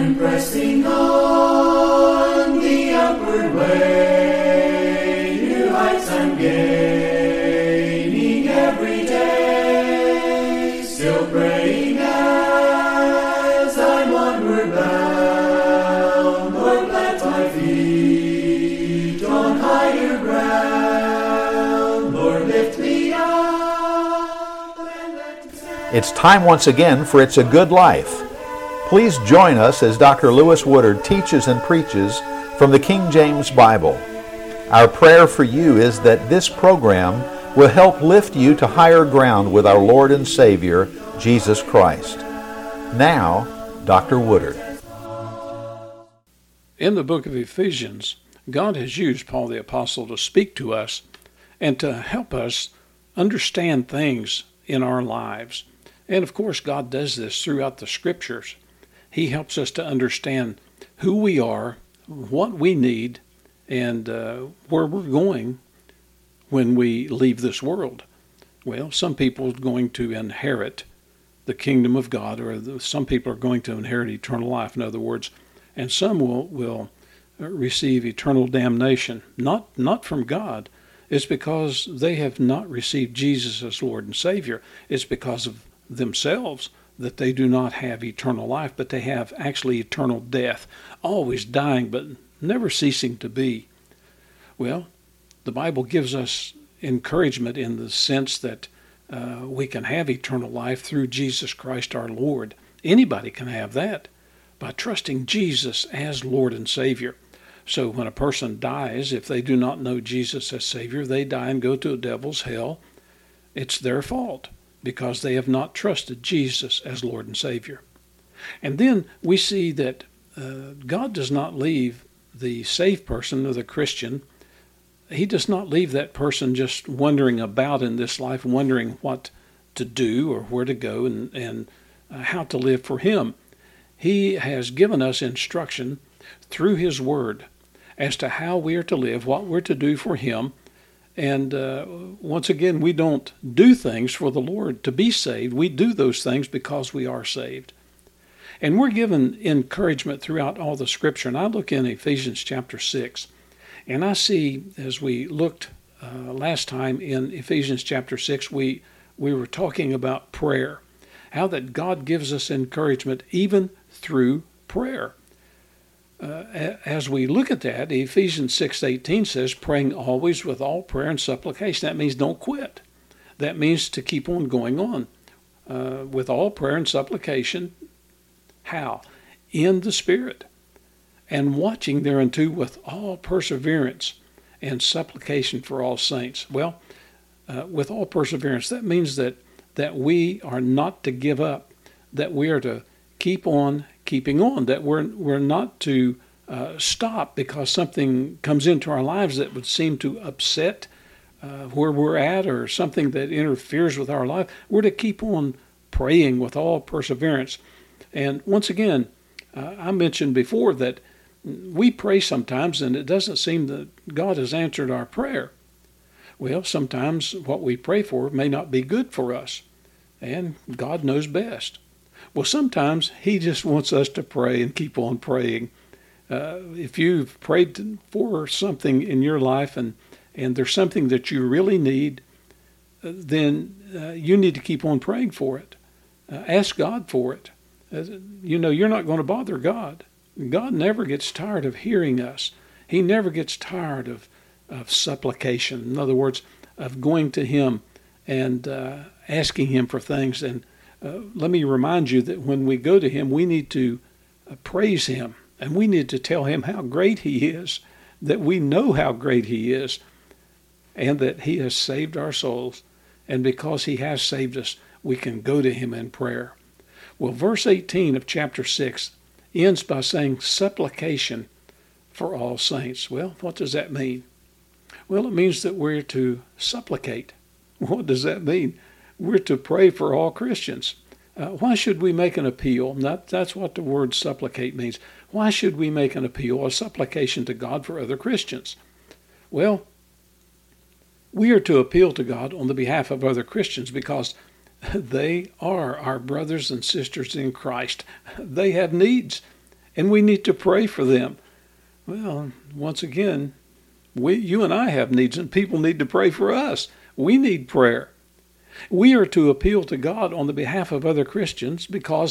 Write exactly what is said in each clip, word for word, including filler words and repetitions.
pressing on the upward way, new heights I'm gaining every day, still praying as I'm onward bound. Lord, plant my feet on higher ground. Lord, lift me up and let me stand. It's time once again for It's a Good Life. Please join us as Doctor Lewis Woodard teaches and preaches from the King James Bible. Our prayer for you is that this program will help lift you to higher ground with our Lord and Savior, Jesus Christ. Now, Doctor Woodard. In the book of Ephesians, God has used Paul the Apostle to speak to us and to help us understand things in our lives. And of course, God does this throughout the Scriptures. He helps us to understand who we are, what we need, and uh, where we're going when we leave this world. Well, some people are going to inherit the kingdom of God, or the, some people are going to inherit eternal life, in other words, and some will, will receive eternal damnation, not, not from God. It's because they have not received Jesus as Lord and Savior. It's because of themselves that they do not have eternal life, but they have actually eternal death, always dying but never ceasing to be. Well, the Bible gives us encouragement in the sense that uh, we can have eternal life through Jesus Christ our Lord. Anybody can have that by trusting Jesus as Lord and Savior. So when a person dies, if they do not know Jesus as Savior, they die and go to a devil's hell. It's their fault, because they have not trusted Jesus as Lord and Savior. And then we see that uh, God does not leave the saved person or the Christian. He does not leave that person just wandering about in this life, wondering what to do or where to go and, and uh, how to live for Him. He has given us instruction through His Word as to how we are to live, what we're to do for Him. And uh, once again, we don't do things for the Lord to be saved. We do those things because we are saved. And we're given encouragement throughout all the Scripture. And I look in Ephesians chapter six, and I see, as we looked uh, last time in Ephesians chapter six, we, we were talking about prayer, how that God gives us encouragement even through prayer. Uh, as we look at that, Ephesians six eighteen says, praying always with all prayer and supplication. That means don't quit. That means to keep on going on uh, with all prayer and supplication. How? In the Spirit. And watching thereunto with all perseverance and supplication for all saints. Well, uh, with all perseverance, that means that, that we are not to give up, that we are to keep on keeping on, that we're we're not to uh, stop because something comes into our lives that would seem to upset uh, where we're at, or something that interferes with our life. We're to keep on praying with all perseverance. And once again, uh, I mentioned before that we pray sometimes and it doesn't seem that God has answered our prayer. Well, sometimes what we pray for may not be good for us, and God knows best. Well, sometimes He just wants us to pray and keep on praying. Uh, if you've prayed for something in your life and, and there's something that you really need, uh, then uh, you need to keep on praying for it. Uh, ask God for it. Uh, you know, you're not going to bother God. God never gets tired of hearing us. He never gets tired of, of supplication. In other words, of going to Him and uh, asking Him for things. And Uh, let me remind you that when we go to Him, we need to uh, praise Him, and we need to tell Him how great He is, that we know how great He is, and that He has saved our souls. And because He has saved us, we can go to Him in prayer. Well, verse eighteen of chapter six ends by saying supplication for all saints. Well, what does that mean? Well, it means that we're to supplicate. What does that mean? We're to pray for all Christians. Uh, why should we make an appeal? That, that's what the word supplicate means. Why should we make an appeal, a supplication to God for other Christians? Well, we are to appeal to God on the behalf of other Christians because they are our brothers and sisters in Christ. They have needs, and we need to pray for them. Well, once again, we, you and I have needs, and people need to pray for us. We need prayer. We are to appeal to God on the behalf of other Christians because,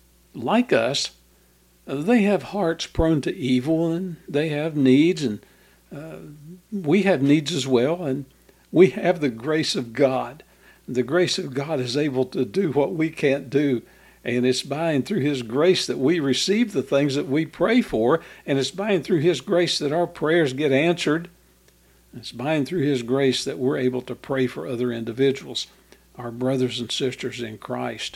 like us, they have hearts prone to evil, and they have needs, and uh, we have needs as well, and we have the grace of God. The grace of God is able to do what we can't do, and it's by and through His grace that we receive the things that we pray for, and it's by and through His grace that our prayers get answered. It's by and through His grace that we're able to pray for other individuals, our brothers and sisters in Christ.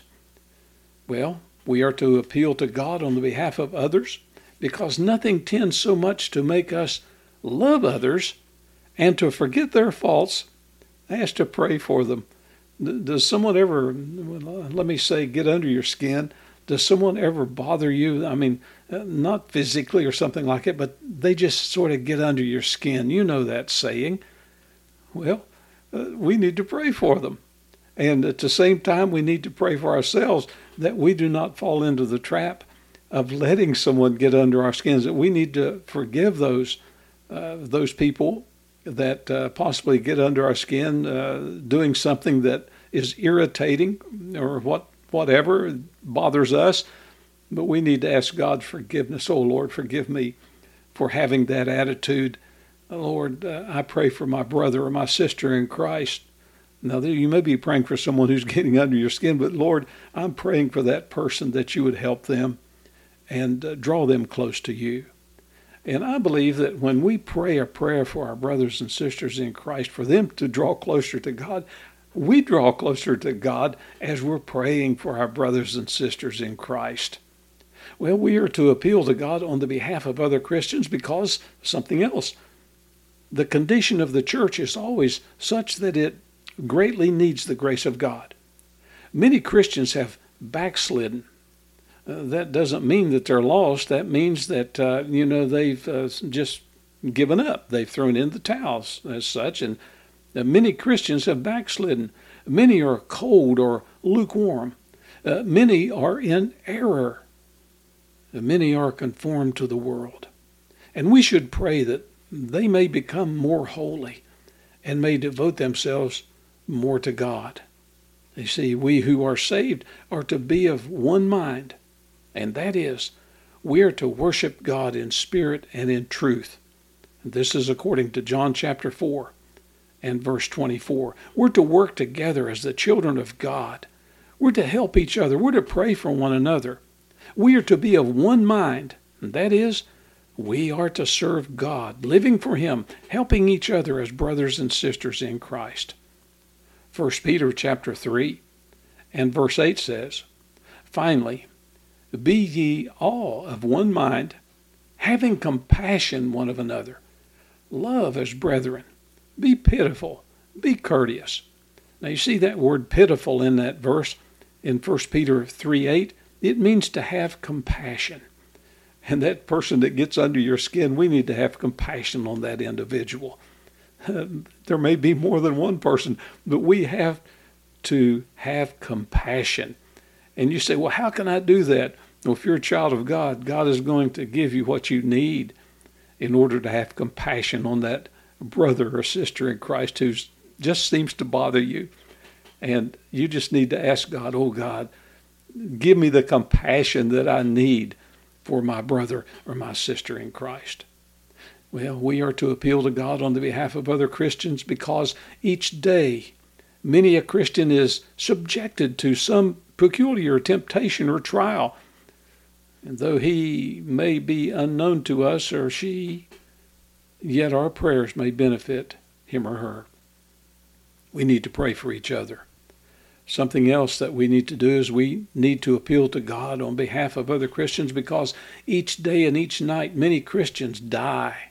Well, we are to appeal to God on the behalf of others because nothing tends so much to make us love others and to forget their faults as to pray for them. Does someone ever, let me say, get under your skin? Does someone ever bother you? I mean, not physically or something like it, but they just sort of get under your skin. You know that saying. Well, uh, we need to pray for them. And at the same time, we need to pray for ourselves that we do not fall into the trap of letting someone get under our skins, that we need to forgive those uh, those people that uh, possibly get under our skin uh, doing something that is irritating or what whatever bothers us. But we need to ask God forgiveness. Oh, Lord, forgive me for having that attitude. Lord, uh, I pray for my brother or my sister in Christ. Now, you may be praying for someone who's getting under your skin, but Lord, I'm praying for that person that you would help them and uh, draw them close to you. And I believe that when we pray a prayer for our brothers and sisters in Christ, for them to draw closer to God, we draw closer to God as we're praying for our brothers and sisters in Christ. Well, we are to appeal to God on the behalf of other Christians because something else. The condition of the church is always such that it greatly needs the grace of God. Many Christians have backslidden. Uh, that doesn't mean that they're lost. That means that, uh, you know, they've uh, just given up. They've thrown in the towels as such. And uh, many Christians have backslidden. Many are cold or lukewarm. Uh, many are in error. Uh, many are conformed to the world. And we should pray that they may become more holy and may devote themselves more to God. You see, we who are saved are to be of one mind, and that is, we are to worship God in spirit and in truth. This is according to John chapter four and verse twenty-four. We're to work together as the children of God. We're to help each other. We're to pray for one another. We are to be of one mind, and that is, we are to serve God, living for Him, helping each other as brothers and sisters in Christ. First Peter chapter three and verse eight says, finally, be ye all of one mind, having compassion one of another. Love as brethren. Be pitiful. Be courteous. Now you see that word pitiful in that verse in First Peter three eight. It means to have compassion. And that person that gets under your skin, we need to have compassion on that individual. Uh, there may be more than one person, but we have to have compassion. And you say, well, how can I do that? Well, if you're a child of God, God is going to give you what you need in order to have compassion on that brother or sister in Christ who just seems to bother you. And you just need to ask God, oh God, give me the compassion that I need for my brother or my sister in Christ. Well, we are to appeal to God on the behalf of other Christians because each day many a Christian is subjected to some peculiar temptation or trial. And though he may be unknown to us or she, yet our prayers may benefit him or her. We need to pray for each other. Something else that we need to do is we need to appeal to God on behalf of other Christians because each day and each night many Christians die.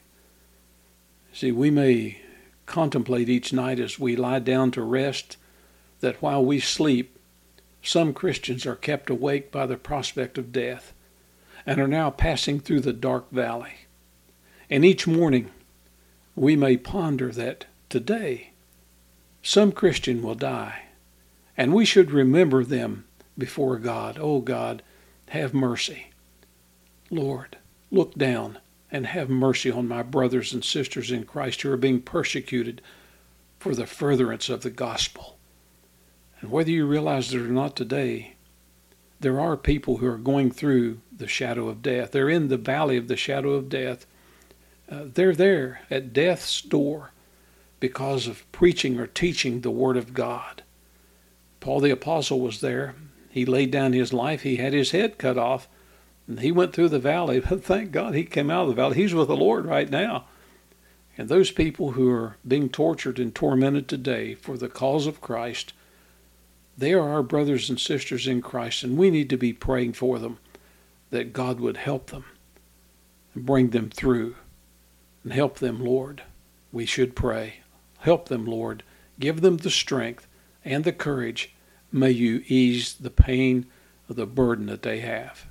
See, we may contemplate each night as we lie down to rest that while we sleep, some Christians are kept awake by the prospect of death and are now passing through the dark valley. And each morning we may ponder that today some Christian will die. And we should remember them before God. Oh God, have mercy. Lord, look down and have mercy on my brothers and sisters in Christ who are being persecuted for the furtherance of the gospel. And whether you realize it or not today, there are people who are going through the shadow of death. They're in the valley of the shadow of death. Uh, they're there at death's door because of preaching or teaching the Word of God. Paul the Apostle was there. He laid down his life. He had his head cut off. And he went through the valley. But thank God he came out of the valley. He's with the Lord right now. And those people who are being tortured and tormented today for the cause of Christ, they are our brothers and sisters in Christ, and we need to be praying for them that God would help them and bring them through and help them, Lord. We should pray. Help them, Lord. Give them the strength and the courage. May you ease the pain of the burden that they have.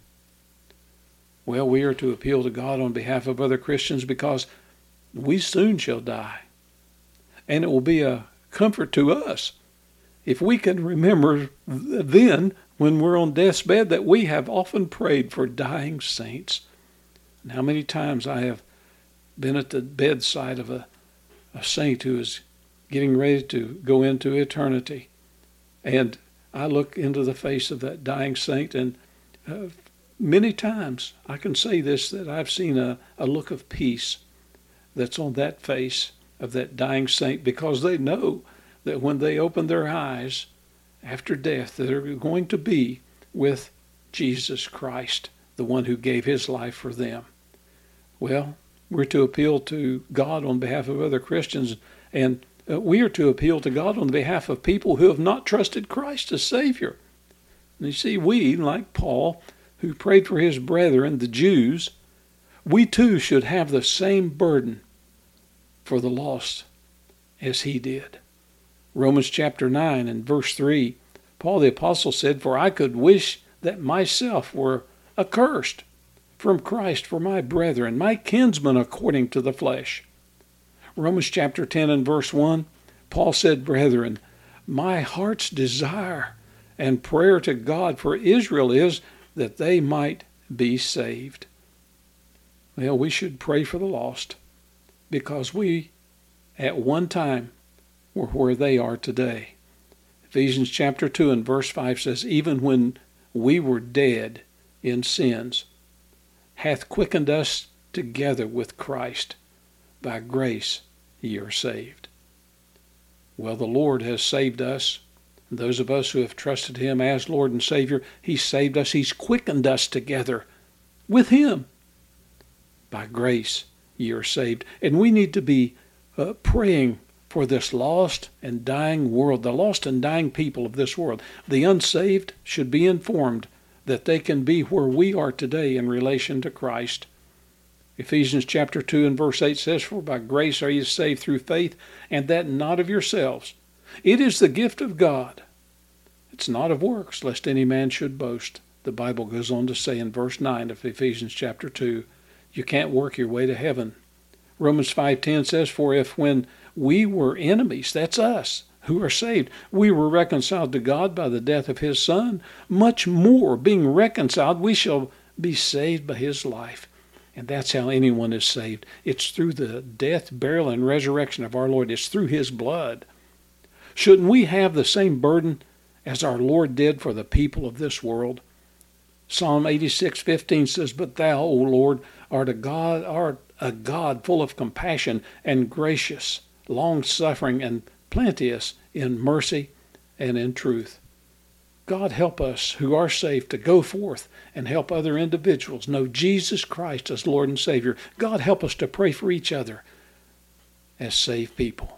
Well, we are to appeal to God on behalf of other Christians because we soon shall die. And it will be a comfort to us if we can remember then, when we're on death's bed, that we have often prayed for dying saints. And how many times I have been at the bedside of a, a saint who is getting ready to go into eternity. And I look into the face of that dying saint, and uh, many times I can say this, that I've seen a, a look of peace that's on that face of that dying saint, because they know that when they open their eyes after death, they're going to be with Jesus Christ, the one who gave his life for them. Well, we're to appeal to God on behalf of other Christians, and uh, we are to appeal to God on behalf of people who have not trusted Christ as Savior. And you see, we, like Paul, who prayed for his brethren, the Jews, we too should have the same burden for the lost as he did. Romans chapter nine and verse three, Paul the Apostle said, "For I could wish that myself were accursed from Christ for my brethren, my kinsmen according to the flesh." Romans chapter ten and verse one, Paul said, "Brethren, my heart's desire and prayer to God for Israel is that they might be saved." Well, we should pray for the lost because we, at one time, were where they are today. Ephesians chapter two and verse five says, "Even when we were dead in sins, hath quickened us together with Christ. By grace ye are saved." Well, the Lord has saved us. Those of us who have trusted him as Lord and Savior, he's saved us. He's quickened us together with him. By grace ye are saved. And we need to be uh, praying for this lost and dying world, the lost and dying people of this world. The unsaved should be informed that they can be where we are today in relation to Christ. Ephesians chapter two and verse eight says, "For by grace are ye saved through faith, and that not of yourselves. It is the gift of God. It's not of works, lest any man should boast." The Bible goes on to say in verse nine of Ephesians chapter two, you can't work your way to heaven. Romans five ten says, "For if when we were enemies," that's us who are saved, "we were reconciled to God by the death of his Son, much more, being reconciled, we shall be saved by his life." And that's how anyone is saved. It's through the death, burial, and resurrection of our Lord. It's through his blood. Shouldn't we have the same burden as our Lord did for the people of this world? Psalm eighty-six fifteen says, "But thou, O Lord, art a God, art a God full of compassion and gracious, long-suffering and plenteous in mercy and in truth." God help us who are saved to go forth and help other individuals know Jesus Christ as Lord and Savior. God help us to pray for each other as saved people.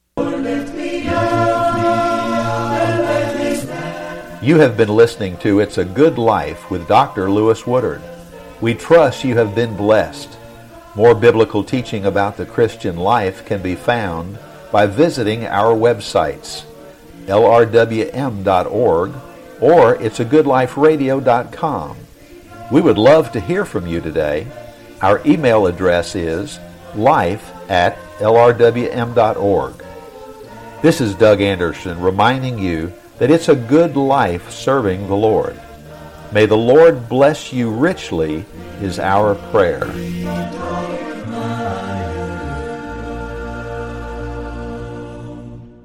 You have been listening to It's a Good Life with Doctor Lewis Woodard. We trust you have been blessed. More biblical teaching about the Christian life can be found by visiting our websites, L R W M dot org or it's a good life radio dot com. We would love to hear from you today. Our email address is life at L R W M dot org. This is Doug Anderson reminding you that it's a good life serving the Lord. May the Lord bless you richly is our prayer.